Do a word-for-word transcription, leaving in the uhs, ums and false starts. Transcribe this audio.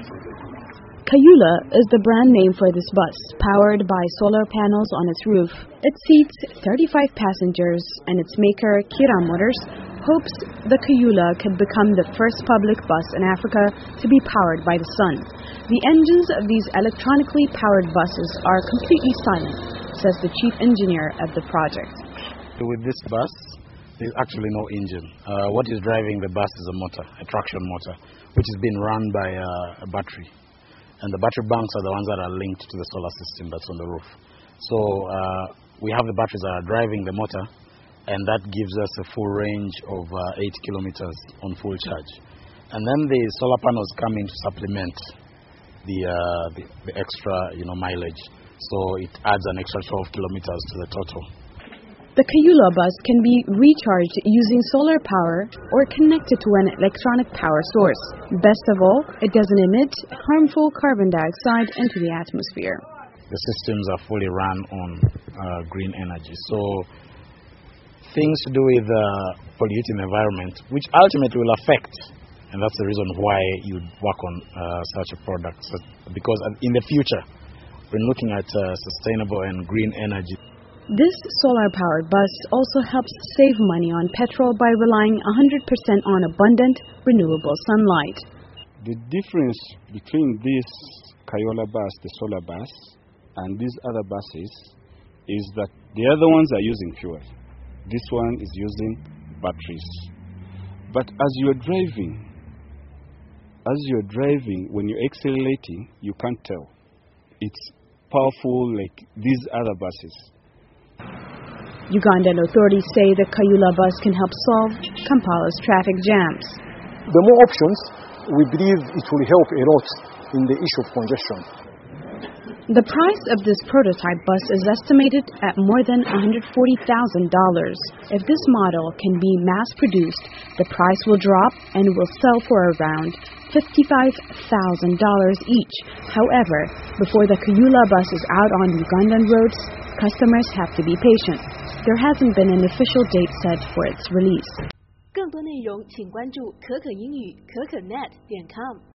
Kayoola is the brand name for this bus, powered by solar panels on its roof. It seats thirty-five passengers, and its maker, Kira Motors, hopes the Kayoola could become the first public bus in Africa to be powered by the sun. The engines of these electronically powered buses are completely silent, says the chief engineer of the project. With this bus, there's actually no engine. Uh, what is driving the bus is a motor, a traction motor, which is being run by uh, a battery. And the battery banks are the ones that are linked to the solar system that's on the roof. So uh, we have the batteries that are driving the motor, and that gives us a full range of uh, eight kilometers on full charge. And then the solar panels come in to supplement the, uh, the, the extra you know, mileage. So it adds an extra twelve kilometers to the total. The Kayoola bus can be recharged using solar power or connected to an electronic power source. Best of all, it doesn't emit harmful carbon dioxide into the atmosphere. The systems are fully run on uh, green energy. So things to do with uh, polluting the environment, which ultimately will affect, and that's the reason why you work on uh, such a product. So, because in the future, we're looking at uh, sustainable and green energy. This solar-powered bus also helps save money on petrol by relying one hundred percent on abundant, renewable sunlight. The difference between this Kayoola bus, the solar bus, and these other buses is that the other ones are using fuel. This one is using batteries. But as you're driving, as you're driving, when you're accelerating, you can't tell. It's powerful like these other buses. Ugandan authorities say the Kayoola bus can help solve Kampala's traffic jams. The more options, we believe it will help a lot in the issue of congestion. The price of this prototype bus is estimated at more than one hundred forty thousand dollars. If this model can be mass-produced, the price will drop and will sell for around fifty-five thousand dollars each. However, before the Kayoola bus is out on Ugandan roads, customers have to be patient. There hasn't been an official date set for its release. 更多内容请关注可可英语可可 net 点 com。